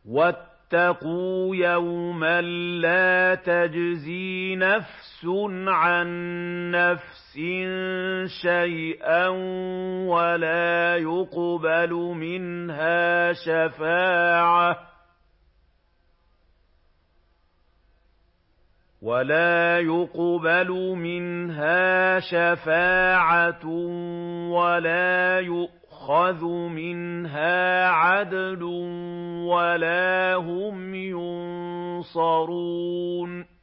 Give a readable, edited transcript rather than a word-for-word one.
وَاتَّقُوا يَوْمًا لَّا تَجْزِي نَفْسٌ عَن نَّفْسٍ شَيْئًا وَلَا يُقْبَلُ مِنْهَا شَفَاعَةٌ وَلَا يُؤْخَذُ مِنْهَا عَدْلٌ وَلَا هُمْ يُنصَرُونَ